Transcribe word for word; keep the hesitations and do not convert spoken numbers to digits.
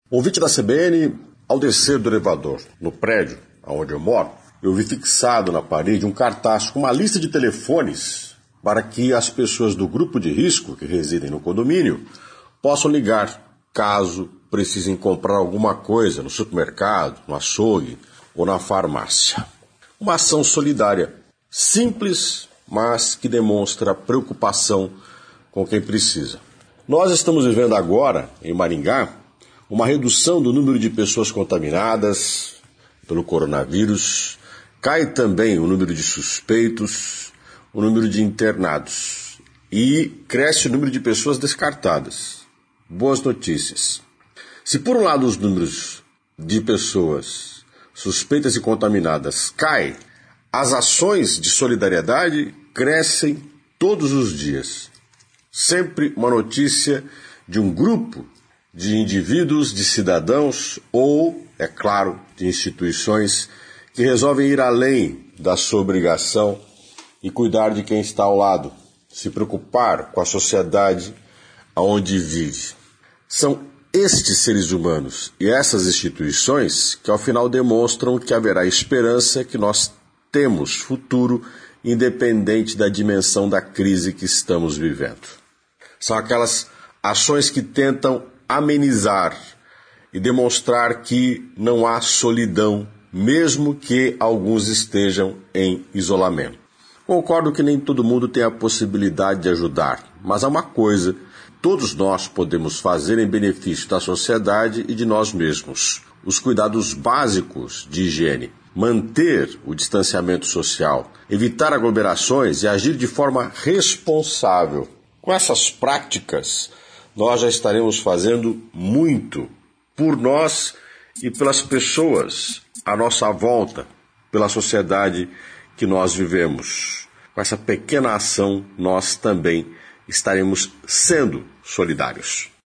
Ouvinte da C B N, ao descer do elevador no prédio onde eu moro, eu vi fixado na parede um cartaz com uma lista de telefones para que as pessoas do grupo de risco que residem no condomínio possam ligar caso precisem comprar alguma coisa no supermercado, no açougue ou na farmácia. Uma ação solidária, simples, mas que demonstra preocupação com quem precisa. Nós estamos vivendo agora, em Maringá, uma redução do número de pessoas contaminadas pelo coronavírus. Cai também o número de suspeitos, o número de internados e cresce o número de pessoas descartadas. Boas notícias. Se por um lado os números de pessoas suspeitas e contaminadas caem, as ações de solidariedade crescem todos os dias. Sempre uma notícia de um grupo de indivíduos, de cidadãos ou, é claro, de instituições que resolvem ir além da sua obrigação e cuidar de quem está ao lado, se preocupar com a sociedade aonde vive. São estes seres humanos e essas instituições que ao final demonstram que haverá esperança, que nós temos futuro, independente da dimensão da crise que estamos vivendo. São aquelas ações que tentam amenizar e demonstrar que não há solidão, mesmo que alguns estejam em isolamento. Concordo que nem todo mundo tem a possibilidade de ajudar, mas há uma coisa que todos nós podemos fazer em benefício da sociedade e de nós mesmos: os cuidados básicos de higiene, manter o distanciamento social, evitar aglomerações e agir de forma responsável. Com essas práticas, nós já estaremos fazendo muito por nós e pelas pessoas à nossa volta, pela sociedade que nós vivemos. Com essa pequena ação, nós também estaremos sendo solidários.